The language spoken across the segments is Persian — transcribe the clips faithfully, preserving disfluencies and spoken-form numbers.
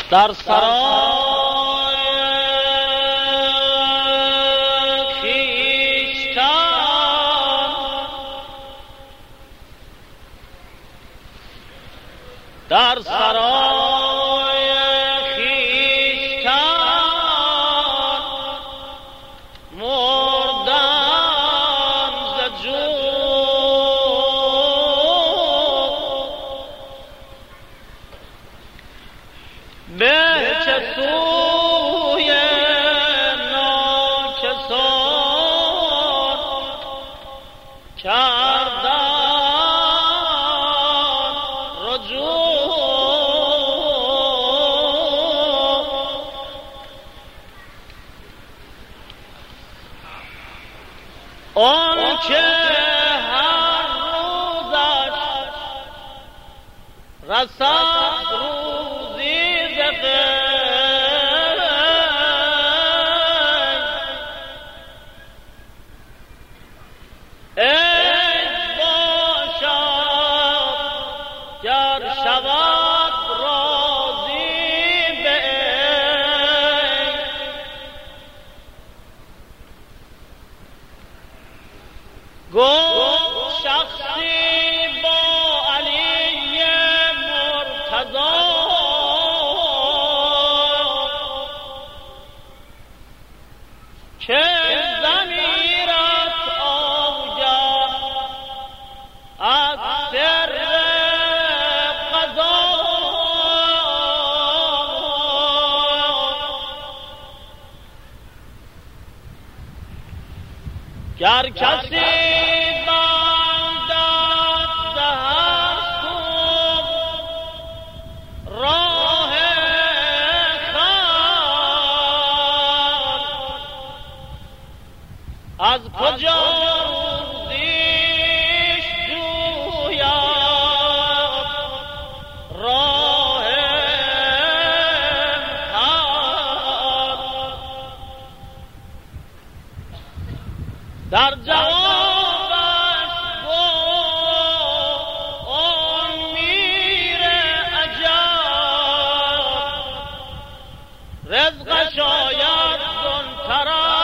در سرای در سرای خویشتن مردم ز جوع به چه سوی ناکسان کردم آن که هر روزش رسد روزی ز غیب عید باشد گر شود راضی به عید گفت شخصی با علی مرتضی که ضمیرت آگه از سر قضا گر کسی از کجا روزیش جوید راه خلق در جوابش گفت آن میر عجب رزقش آید زن طرف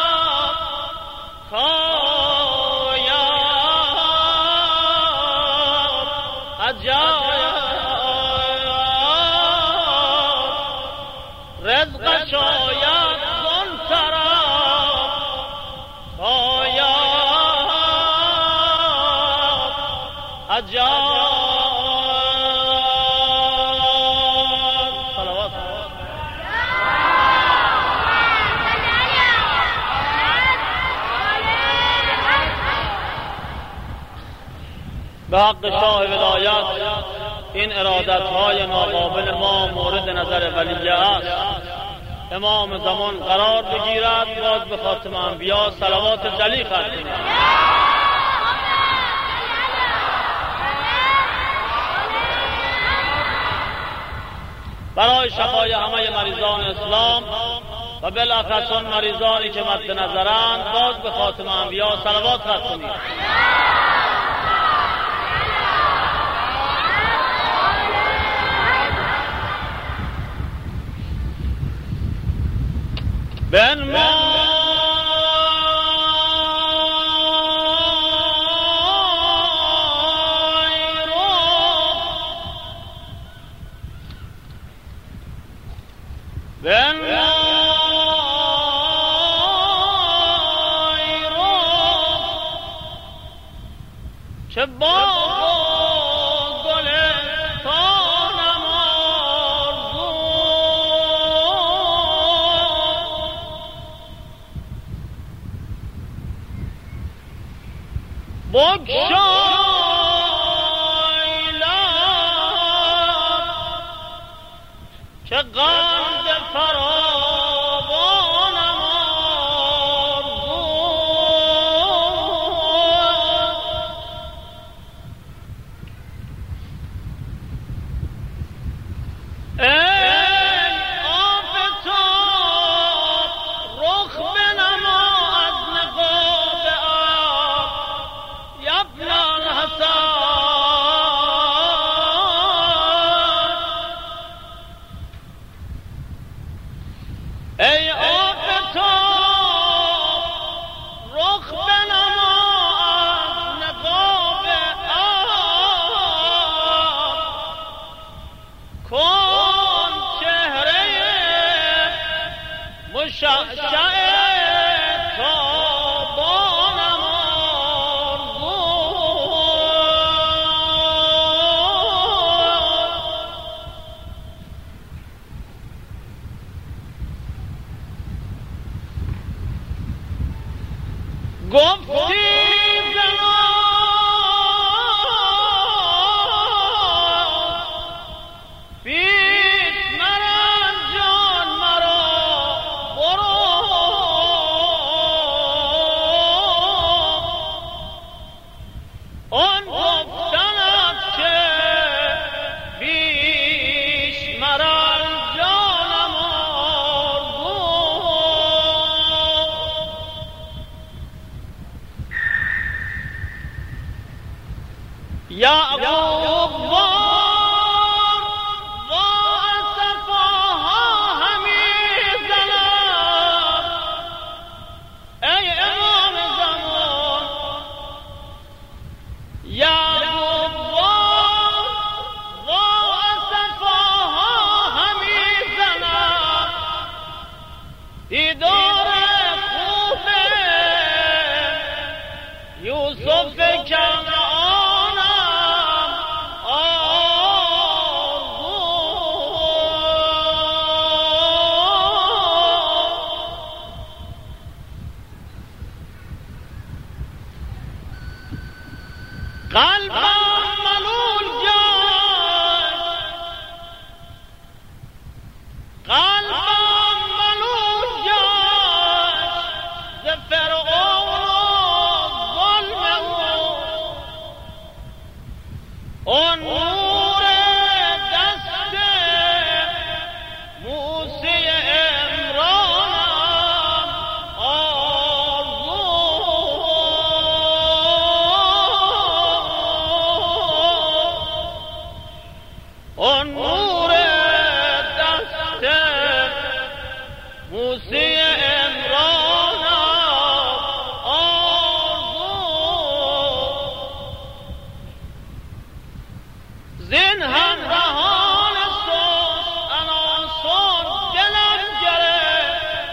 رزق شاید زن طرف آید عجب صلوات به حق شاه ولایت این ارادت‌های ناقابل ما مورد نظر ولی است امام زمان قرار بگیرد باز به خاتم انبیا صلوات جلی ختم برای شفای همه مریضان اسلام و بالاخص آن مریضانی که مد نظرند باز به خاتم انبیا صلوات ختم بن ما بن چه باغ و گلستانم آرزو بگشای لب که قند فراوانم آرزو ای آفتاب رخ بنما از نقاب آب یبن گفتی یعقوب وار و صفاها همی زند ای امام زمان یعقوب وار و صفاها همی زند دیدار خوب یوسف کنعان قلبم ملول گشت قلبم ملول گشت ز فرعون و ظلم او آن نور دست موسی عمرانم آن نور دست موسی عمران آرزو زین همراهان سوز اناسان دلم گرفت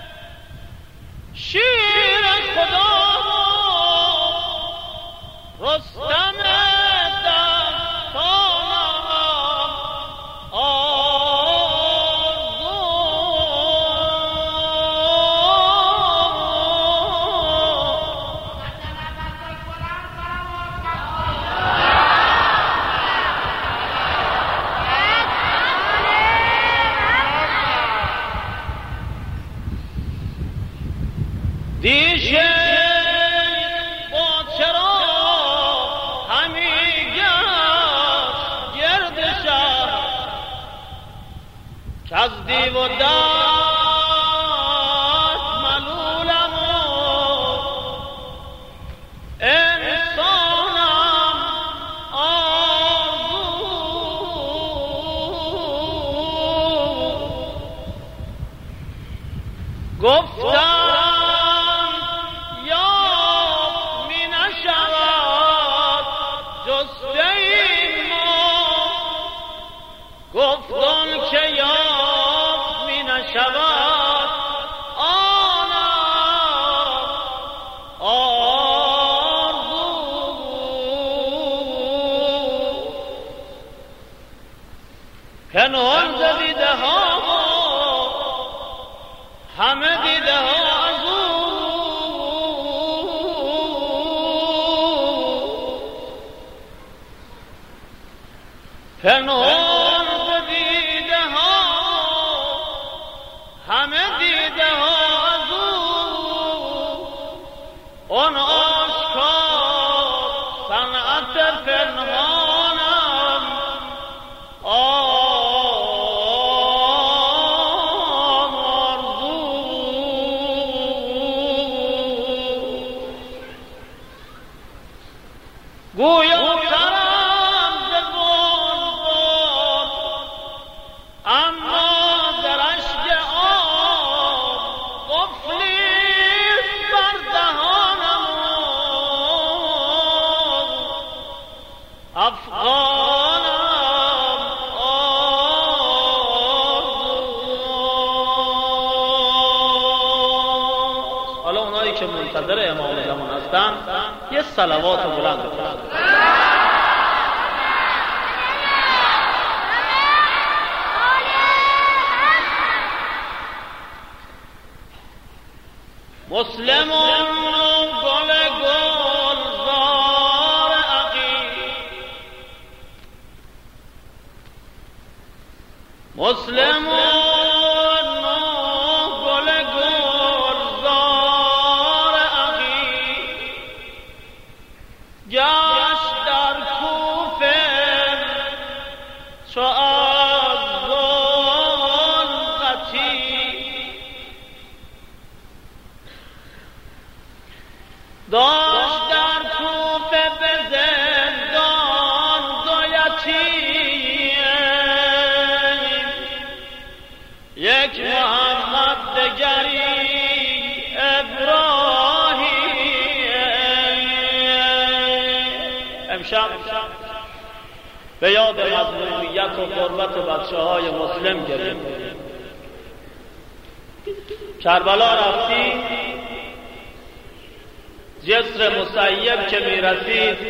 شیر خدا رستم دیشه با چرا همی گشت گرد شهر کز دیو و دست ملولم و انسانم آرزو گفتم گفتن که یاد می نشود آنم آرزو پنهان ز دیده ها همه دیده ها از او پنهان همه دیده ها از او اون آشکار صنعت پنهانم آن آرزو گویا ترم ز بلبل اما افغانم آرزو. حالا اونایی که منتظر امام زمان هستن یه صلوات بلند بخونن. مسلمون امشب به یاد مظلومیت و غربت بچه های مسلم گریم. کربلا رفتی، جسر مسیب که میرسید،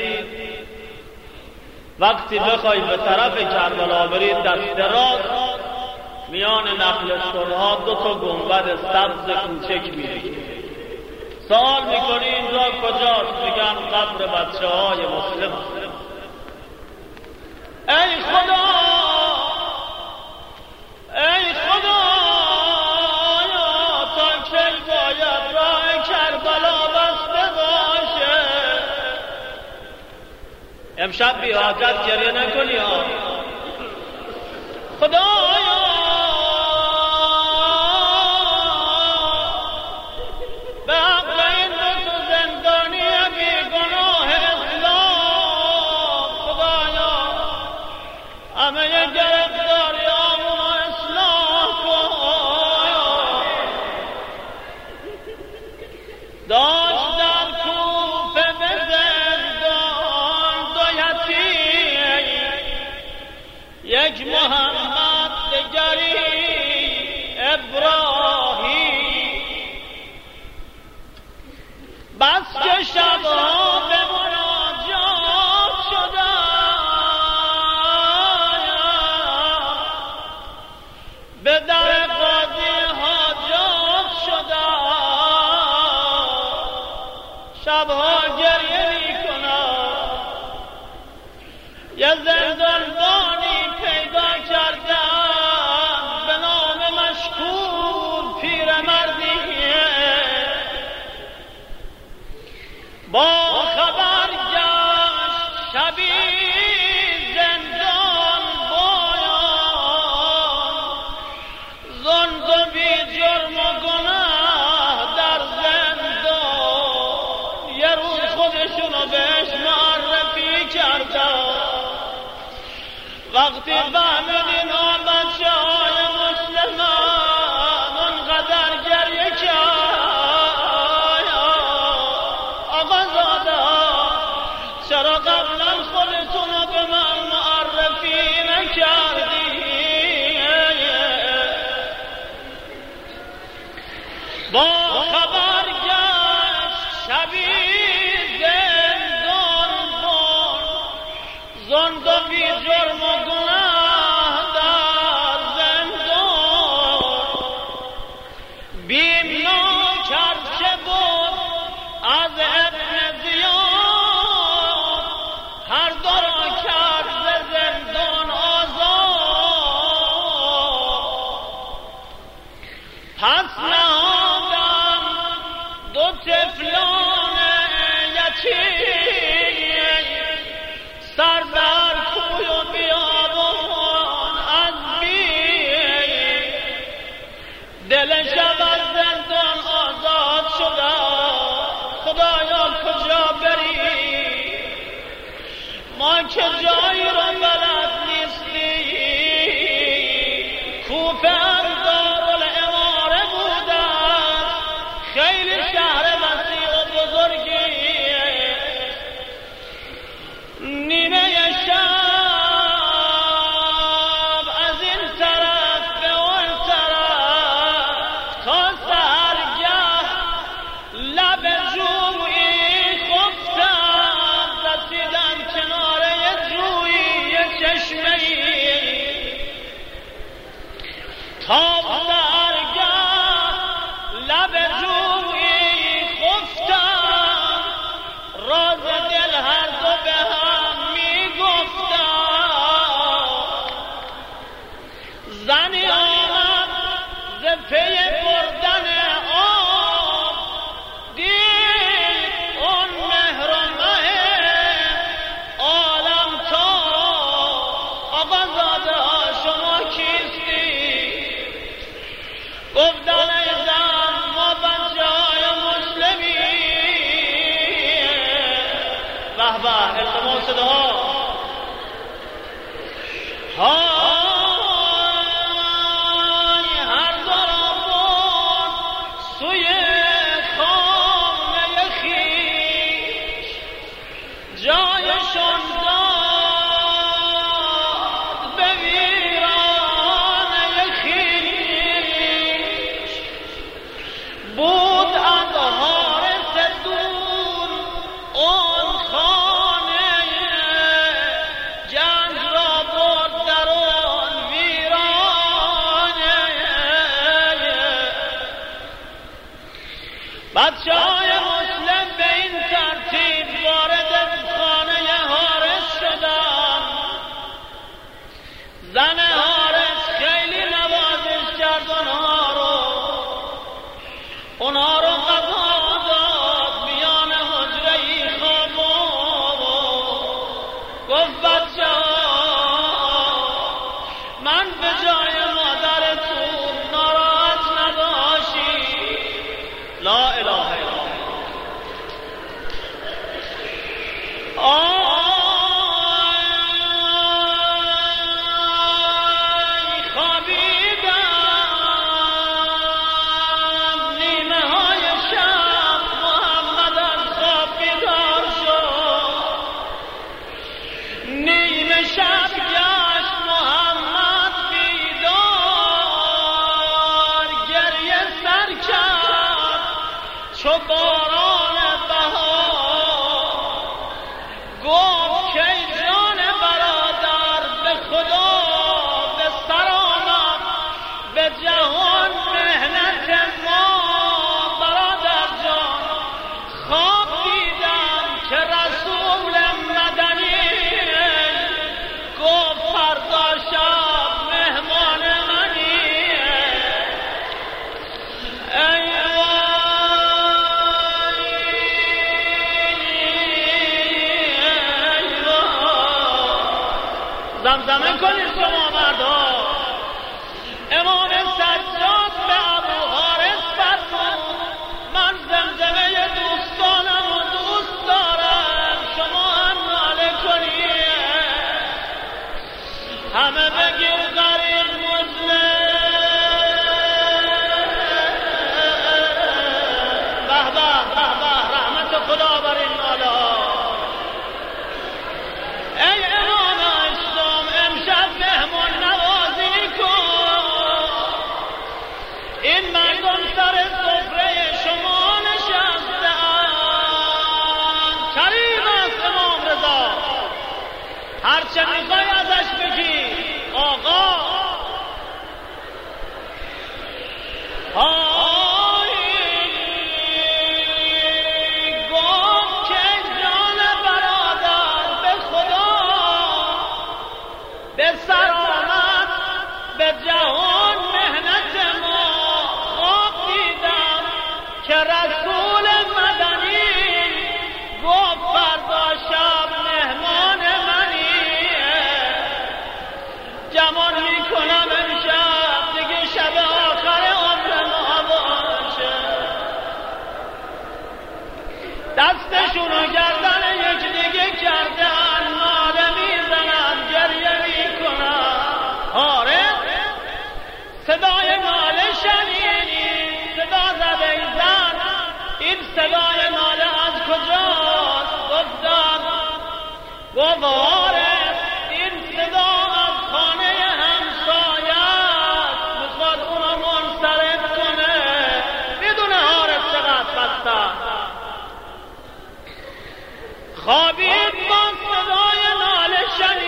وقتی بخوای به طرف کربلا بری دست راست میان نخل سرها دو تا گنبد سبز کوچک میری. سوال میکنی اینجا کجاست؟ میگن قبر بچه های مسلم. ای خدا، ای خدا، تا کی باید راه کربلا بسته باشه؟ امشب بی حاجت گریه نکنی ها. خدایا به حق این دو تا زندانی بی گناه اسلام، خدایا همه گرفتاری آمون اصلاح کن. داشت در کوفه به زندان دو یتیم، یک محمد دگری ابراهیم، بس که شبها به مناجات شدن، به در قاضی حاجات شدن، شبها گریه میکنن. یه زندانبانی پیدا کردن به نام مشکور پیرمردیه، با خبر گشت شبی زندان بایان، زند و بی جرم و گناه در زندان. یه روز خودشونو بهش معرفی کردن. وقتی فهمیدین آن بچه های مسلمان اونقدر گریه کرد، آقا زاده چرا قبلا خودتونو به من معرفی نکردی؟ با خبر گشت شبی زندان بان، زند و بی جرم و گناه در زندان. بیمناک هرچه بود از ابن زیاد، هر دو را کرد ز زندان آزاد. پس نهادم دو طفلان یتیم، سر بر کوی و بیابان از بیم. دل شب از زندان آزاد شده، خدایا کجا بری؟ ما که جایی رو بلد نیستی. کوفه هم دارالاماره بوده، خیلی شهر وسیع و بزرگیه. نیمه شب از این طرف به اون طرف، تا سحرگه لب جویی خفتم، رسیدم کنار یه جویی یه چشمه‌ای. تا سحرگه لب جویی خفتم، راز دل هر دو به هم میگفتم. زنی آمد ز پی بردن آب، دید اون مهر و مه عالم تا. آقا زاده ها شما کیستی؟ گفتن ای زن ما بچه های مسلمی. به به التماس صداها. هر دو را برد سوی خانه خویش، جایشون داد به ویرانه خویش، بود از حارس دور آن خانه، جنگ را برد در آن ویرانه. بادشاه مسلم به این ترتیب وارد خانه حارس شدند. زن حارس خیلی نوازش کرد اونها رو اونها رو غذا داد، میان حجره‌ای خواب گفت بادشاه من به جای مادرتون ناراحت نباشی. لا اله الا الله. آی خوابیدم نیمه های شب، محمد از خواب بیدار شد. نیمه شب گشت محمد بیدار، گریه سر کرد چو باران بهار. گفت که ای جان برادر به خدا به سر آمد به جهان مهنت ما. برادر جان خواب دیدم که رسول مدنی گفت فردا شب مهمان منی. ای زمزمه کنید شما مردا. امام سجاد به ابو حارس فرمود من زمزمه دوستانم و دوست دارم، شما هم ناله کنید. همه بگیر غریق مسلم. به به به به رحمت خدا بر این ناله. ای امام اسلام امشب مهمان نوازی کن. این مردم سر سفره شما نشسته‌اند. کریم است امام رضا، هرچه میخوای ازش بگی آقا. آی گفت که جان برادر به خدا به سر آمد به جهان مهنت ما. خواب دیدم که رسول مدنی گفت فردا شب مهمان منی. جمان میکنم امشب دیگه شب آخر عمر ما باشه. دستشونو گردن یک دیگه کردن، ناله میزنن گریه میکنن. حارس صدای ناله شنیدی؟ صدا زد ای زن این صدای ناله از کجاست؟ گفتم گفت حارس این صدا از خانه همسایه است، میخواد اونو منصرف کنه. میدونه حارس چقدر بسته. خوابید با صدای ناله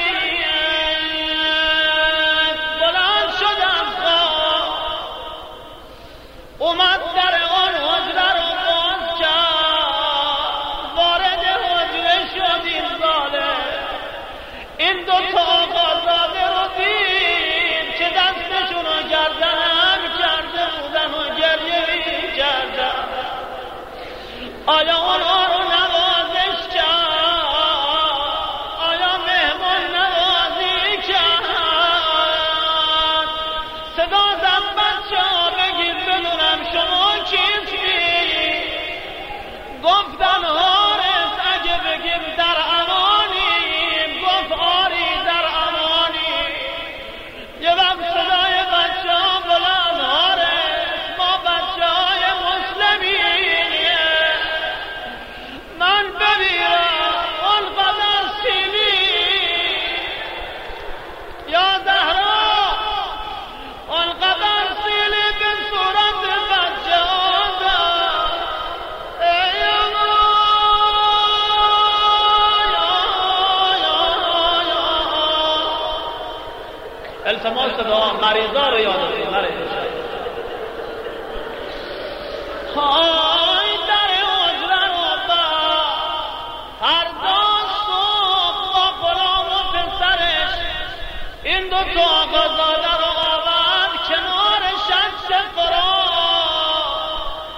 شنید، بلند شد از خواب، اومد در آن حجره رو باز کرد. وارد حجره شد این ظالم. این دو تا آقازاده رو دید که دستشون رو گردن کرده بودن و گریه می کردن. آیا اونها رو نوازش کرد؟ آیا مهمان نوازی کرد؟ صدا زد بچه ها بگید بدونم شما کیستی؟ گفتن حارس اگه بگیم در امانیم. گفت آری در امانی. یه وقت صدای بچه ها بلند حارس ما بچه های مسلمیم. التماس دعا مریضا رو یادتون نره های در حجره رو با فردا صبح با غلام و پسرش این دو تا آقازاده رو آورد کنار شمس قرآن.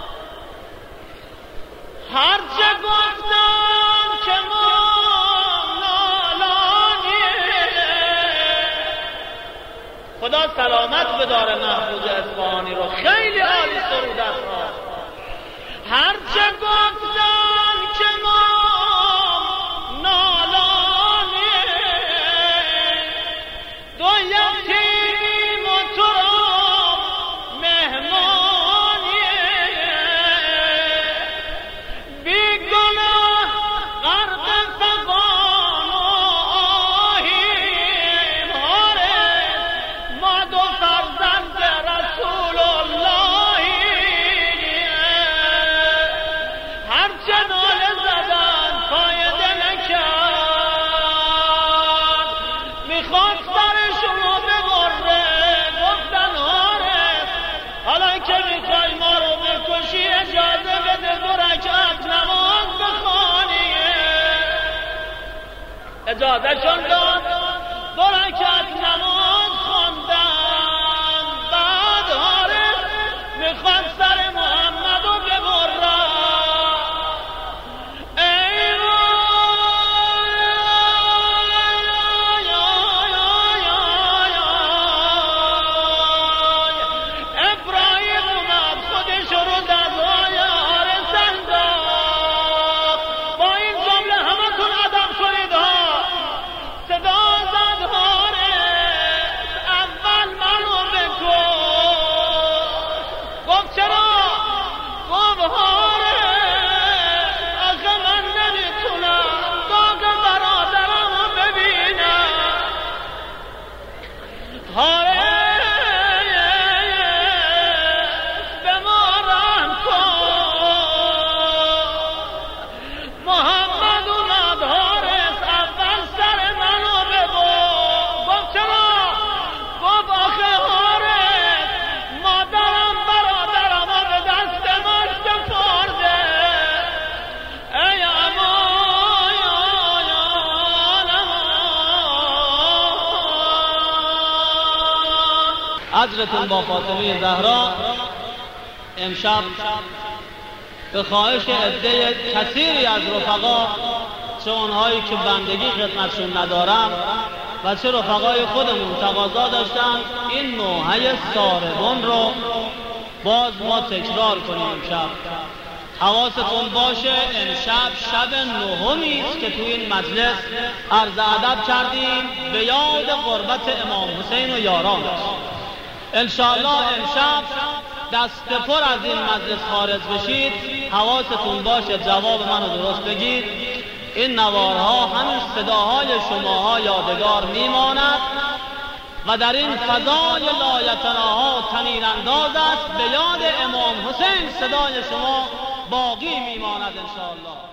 هرچه گفتن که ما خدا سلامت بداره محفوظ اصفهانی رو، خیلی عالی سرود است. هرچه گفتن که ما نالانی دو یتیم و تو را مهمانی بیگناه غرق فغان و آهیم هاره ما دو فرزند رسول الله هرچه ناله زدن فایده نکرد میخواد سرشون رو ببره گفتن آره حالا که میخوای ما رو بکشی اجازه بده دو رکعت نماز بخوانی. اجازه شون داد دو رکعت نماز خوندن. بعد آره میخواد سر محمد رو ببره. ای ابراهیم اومد خودش رو دزای آره سنداخت. با این جمله همتون ادب کنید ها. صدا زد حارس اول منو بکش. گفت چرا؟ گفت حارس آخه من نمیتونم داغ برادرم رو ببینم. حارس به ما رحم کن. محمد اومد حارس اول سر منو ببر. گفت چرا؟ گفت آخه حارس مادرم برادرم رو به دست ما سپرده. ای امان حضرتون با فاطمه زهرا امشب به خواهش عده کثیری از رفقا، چه اونهایی که بندگی خدمتشون ندارم و چه رفقای خودمون تقاضا داشتن این نوحه ساربون رو باز ما تکرار کنیم امشب. حواستون باشه امشب شب نهمی است که توی این مجلس عرض ادب کردیم به یاد قربت امام حسین و یارانش. انشاءالله امشب دست پر از این مجلس خارج بشید. حواستون باشه جواب منو درست بگید. این نوارها همین صداهای شماها یادگار میماند و در این فضای لایتناها طنین انداز است. به یاد امام حسین صدای شما باقی میماند انشاءالله.